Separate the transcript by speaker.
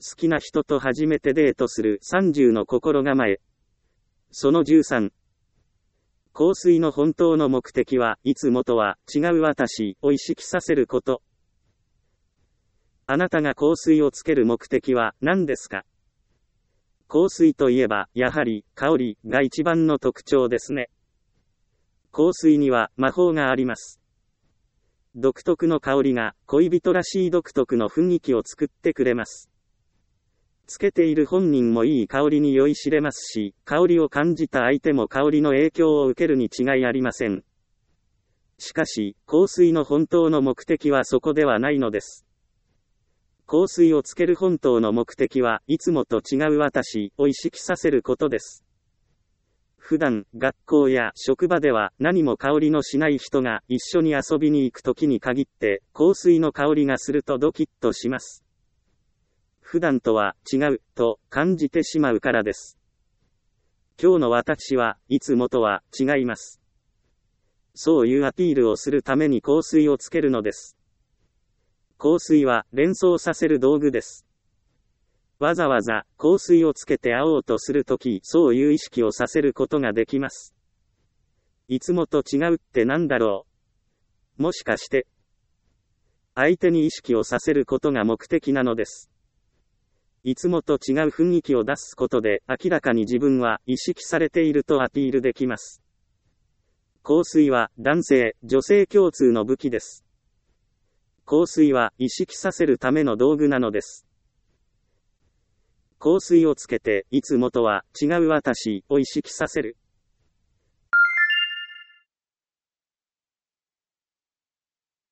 Speaker 1: 好きな人と初めてデートする30の心構え。その13。香水の本当の目的はいつもとは違う私を意識させること。あなたが香水をつける目的は何ですか？香水といえばやはり香りが一番の特徴ですね。香水には魔法があります。独特の香りが恋人らしい独特の雰囲気を作ってくれます。つけている本人もいい香りに酔いしれますし、香りを感じた相手も香りの影響を受けるに違いありません。しかし、香水の本当の目的はそこではないのです。香水をつける本当の目的はいつもと違う私を意識させることです。普段、学校や職場では何も香りのしない人が一緒に遊びに行くときに限って香水の香りがするとドキッとします。普段とは違うと感じてしまうからです。今日の私はいつもとは違います。そういうアピールをするために香水をつけるのです。香水は連想させる道具です。わざわざ香水をつけて会おうとするとき、そういう意識をさせることができます。いつもと違うってなんだろう。もしかして、相手に意識をさせることが目的なのです。いつもと違う雰囲気を出すことで明らかに自分は意識されているとアピールできます。香水は男性、女性共通の武器です。香水は意識させるための道具なのです。香水をつけていつもとは違う私を意識させる。